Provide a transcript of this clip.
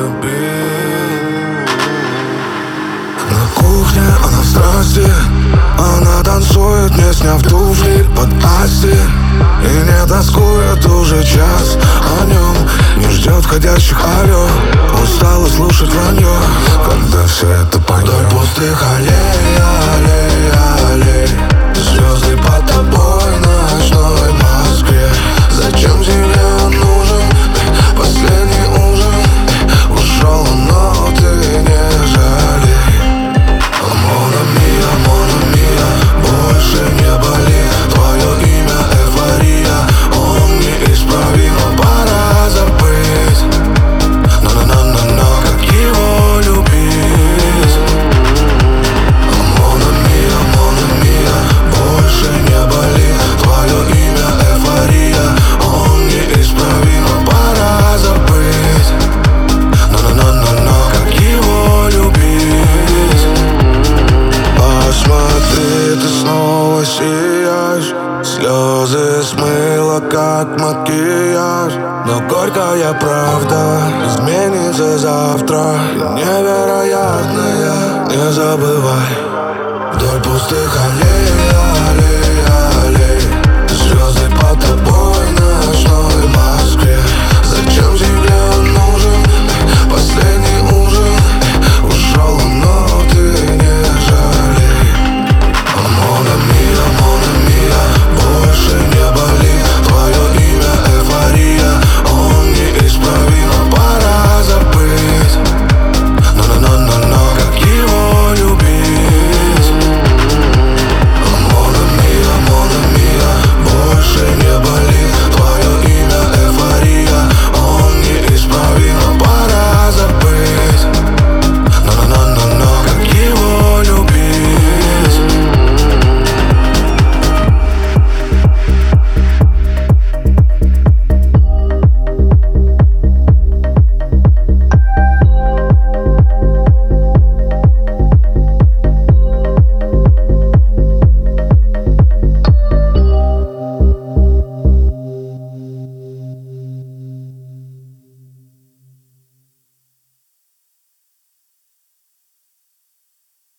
любить. На кухне она в страсти, она танцует, не сняв туфли под асти, и не тоскует уже час о нем, не ждет входящих алло. Устала слушать вранье, когда все это пойдет. Вдоль пустых аллей, аллей, аллей, звезды под тобой в ночной Москве. Зачем тебе он нужен? Последний ужин ушел, но ты не жалей. Мона Мия, больше не болит. Твое имя эйфория, он неисправимо, пора забыть. Но как его любить? Мона Мия, больше не болит. Твое имя эйфория, он неисправимо, пора забыть. Но как его любить? Посмотри, ты снова сияешь, слезы смыло, как макияж. Но горькая правда изменится завтра, невероятная, не забывай. Вдоль пустых аллей, аллей, аллей, звезды под тобой